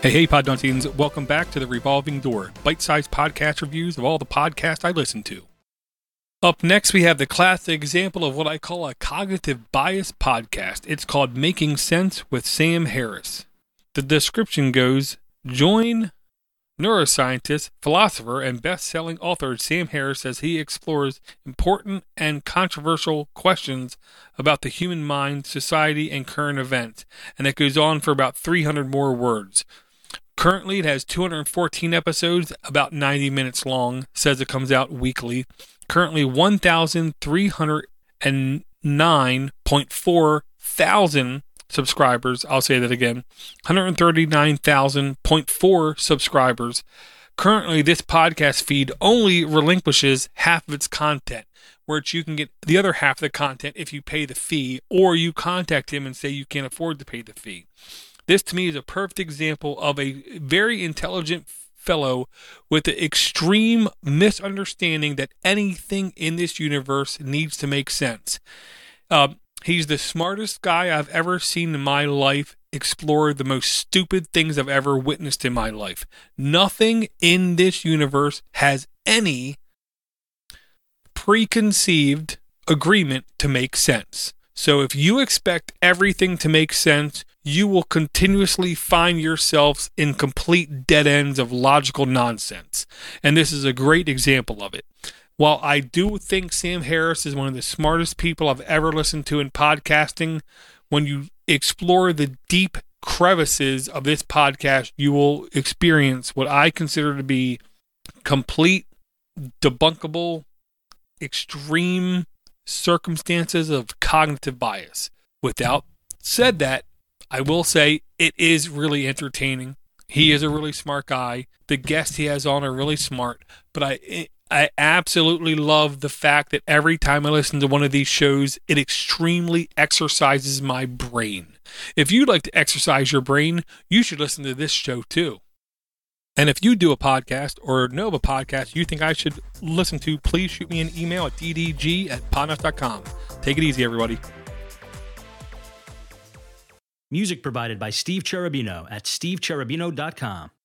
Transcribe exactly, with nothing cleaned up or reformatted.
Hey, hey, Podnutsians. Welcome back to The Revolving Door, bite-sized podcast reviews of all the podcasts I listen to. Up next, we have the classic example of what I call a cognitive bias podcast. It's called Making Sense with Sam Harris. The description goes, join neuroscientist, philosopher, and best-selling author Sam Harris as he explores important and controversial questions about the human mind, society, and current events. And it goes on for about three hundred more words. Currently, it has two hundred fourteen episodes, about ninety minutes long. Says it comes out weekly. Currently, one thousand three hundred nine point four thousand subscribers. I'll say that again. one hundred thirty-nine thousand point four subscribers. Currently, this podcast feed only relinquishes half of its content, which you can get the other half of the content if you pay the fee, or you contact him and say you can't afford to pay the fee. This, to me, is a perfect example of a very intelligent fellow with the extreme misunderstanding that anything in this universe needs to make sense. Uh, he's the smartest guy I've ever seen in my life explore the most stupid things I've ever witnessed in my life. Nothing in this universe has any preconceived agreement to make sense. So if you expect everything to make sense, you will continuously find yourselves in complete dead ends of logical nonsense. And this is a great example of it. While I do think Sam Harris is one of the smartest people I've ever listened to in podcasting, when you explore the deep crevices of this podcast, you will experience what I consider to be complete, debunkable, extreme circumstances of cognitive bias. Without said that, I will say it is really entertaining. He is a really smart guy. The guests he has on are really smart. But I I absolutely love the fact that every time I listen to one of these shows, it extremely exercises my brain. If you'd like to exercise your brain, you should listen to this show too. And if you do a podcast or know of a podcast you think I should listen to, please shoot me an email at d d g at podnuts dot com. Take it easy, everybody. Music provided by Steve Cherubino at steve cherubino dot com.